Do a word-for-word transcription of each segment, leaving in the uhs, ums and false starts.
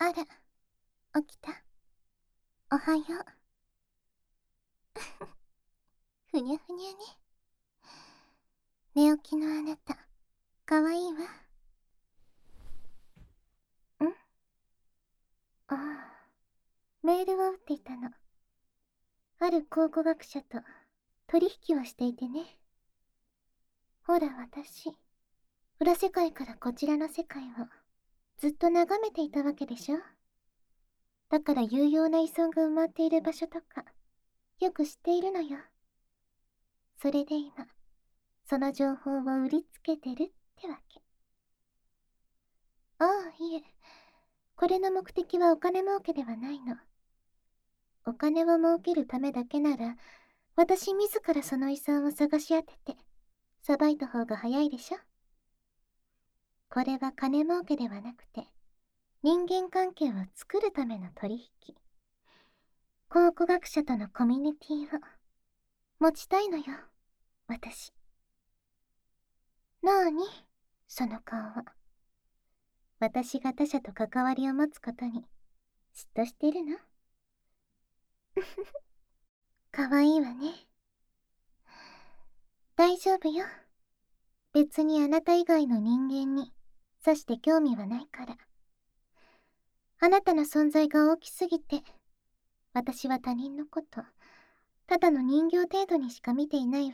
あら、起きた？おはよう。ふにゃふにゃね。寝起きのあなた、かわいいわ。ん？ああ、メールを打っていたの。ある考古学者と取引をしていてね。ほら私、裏世界からこちらの世界をずっと眺めていたわけでしょ。だから有用な遺産が埋まっている場所とか、よく知っているのよ。それで今、その情報を売りつけてるってわけ。ああ、いえ。これの目的はお金儲けではないの。お金を儲けるためだけなら、私自らその遺産を探し当てて、さばいた方が早いでしょ。これは金儲けではなくて、人間関係を作るための取引。考古学者とのコミュニティを持ちたいのよ、私。なあに、その顔は。私が他者と関わりを持つことに嫉妬してるの？かわいいわね。大丈夫よ。別にあなた以外の人間にさして興味はないから。あなたの存在が大きすぎて、私は他人のこと、ただの人形程度にしか見ていないわ。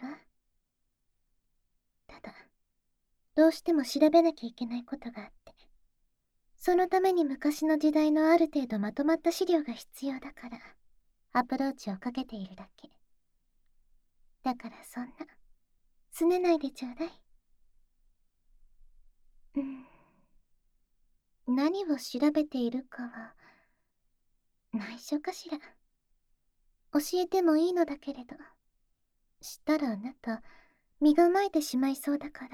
ただ、どうしても調べなきゃいけないことがあって。そのために昔の時代のある程度まとまった資料が必要だから、アプローチをかけているだけ。だからそんな、拗ねないでちょうだい。うん。何を調べているかは、内緒かしら。教えてもいいのだけれど、知ったらあなた、身構えてしまいそうだから。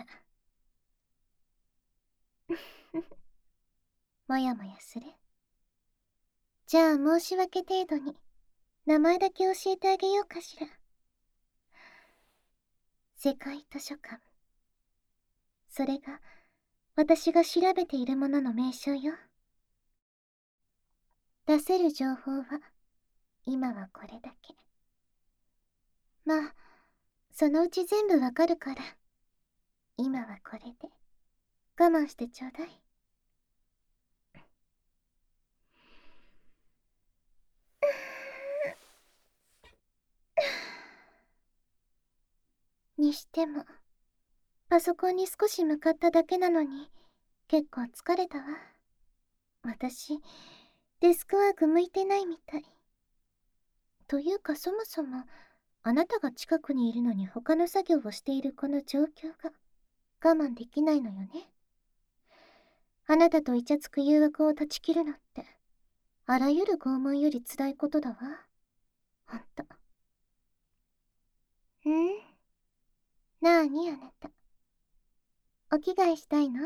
もやもやする？じゃあ申し訳程度に、名前だけ教えてあげようかしら。世界図書館。それが、私が調べているものの名称よ。出せる情報は、今はこれだけ。まあ、そのうち全部わかるから、今はこれで、我慢してちょうだい。にしても、パソコンに少し向かっただけなのに、結構疲れたわ。私、デスクワーク向いてないみたい。というかそもそも、あなたが近くにいるのに他の作業をしているこの状況が我慢できないのよね。あなたとイチャつく誘惑を断ち切るのって、あらゆる拷問より辛いことだわ。ほんと。ん？なーにあなた。お着替えしたいの？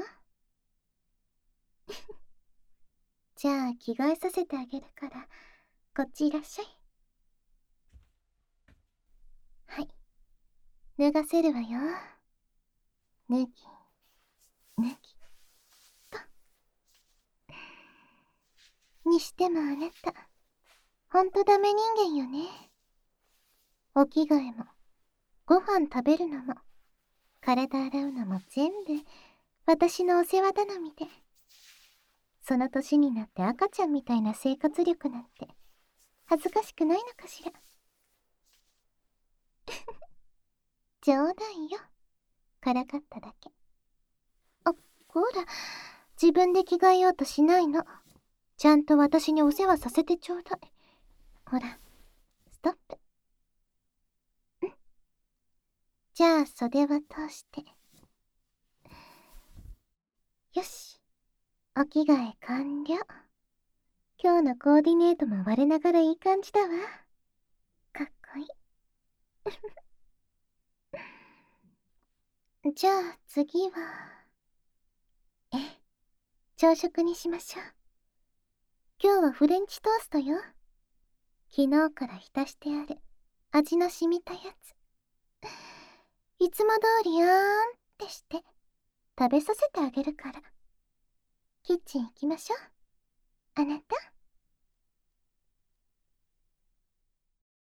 じゃあ着替えさせてあげるから、こっちいらっしゃい。はい。脱がせるわよ。脱ぎ、脱ぎ、と。にしてもあなた、ほんとダメ人間よね。お着替えも、ご飯食べるのも、体洗うのも全部、私のお世話頼みで。その年になって赤ちゃんみたいな生活力なんて、恥ずかしくないのかしら。冗談よ。からかっただけ。あ、ほら、自分で着替えようとしないの。ちゃんと私にお世話させてちょうだい。ほら、ストップ。ん？じゃあ袖は通して。よし。お着替え完了。今日のコーディネートも我ながらいい感じだわ。かっこいい。じゃあ次は、ええ、朝食にしましょう。今日はフレンチトーストよ。昨日から浸してある味の染みたやつ。いつも通りあーんってして食べさせてあげるから。キッチン行きましょう。 あなた